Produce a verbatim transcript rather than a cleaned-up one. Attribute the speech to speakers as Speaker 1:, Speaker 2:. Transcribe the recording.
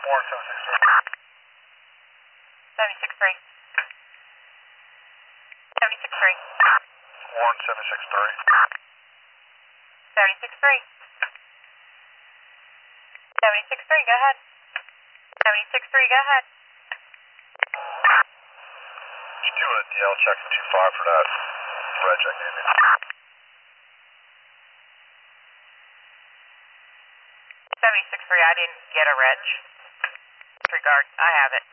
Speaker 1: Warren seven six three.
Speaker 2: seventy-six three. seventy-six three.
Speaker 1: Warren seven six three.
Speaker 2: seventy-six three. seventy-six three, go ahead. seventy-six three, go ahead.
Speaker 1: Just doing a D L check from two five for that reg I gave you.
Speaker 2: seventy-six three, I didn't get a reg. Disregard, I have it.